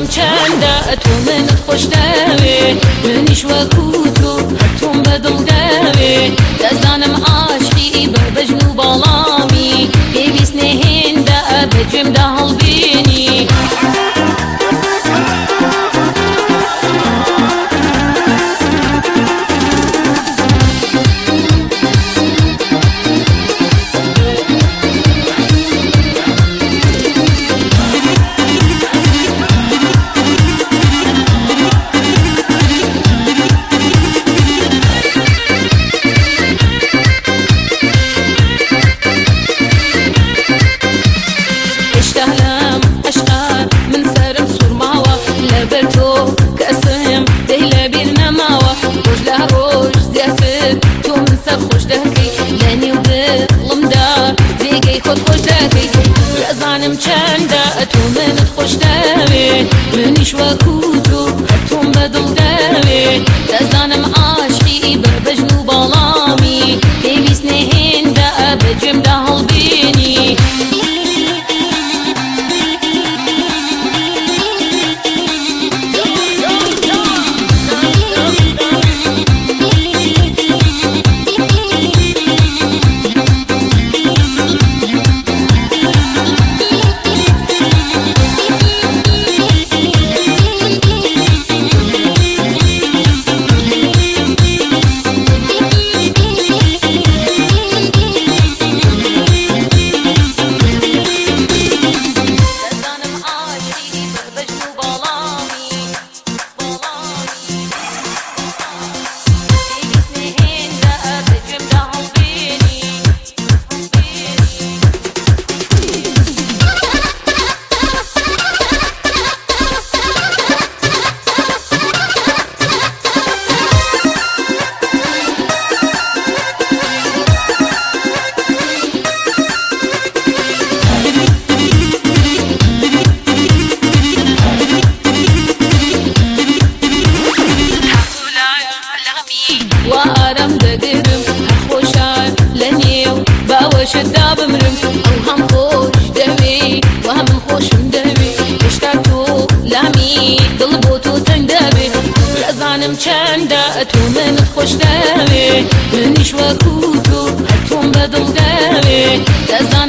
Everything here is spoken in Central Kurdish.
چنده تو منت خوش دوی منیش وکو تو هتون بدل دوی دزانم عاشقی ببجنو بالامی پیویس نهنده بجم ده هلبینی اشتهلم اشقار من سرم سرماوة لبرتو كأسهم دهلا بيرنا ماوة روج له روج زيتر تو من سر خوش دهكي لاني وبظلم دار زيقي خود خوش دهكي رزانم چنده تو منت خوش دوي منيش وكوتو هتون بدل دوي رزانم عاشقي ببجنو بالامي بيبيس نهنده بجم ده هلبيني وارم دقرم خوشار لنيو باوش الداب مرم او هم خوش دوي وهم خوشم دوي اشتاكتو لامي دلبوتو تندبي رزانم چنده تو منت خوش دوي منيش وكوتو هتون بدل دوي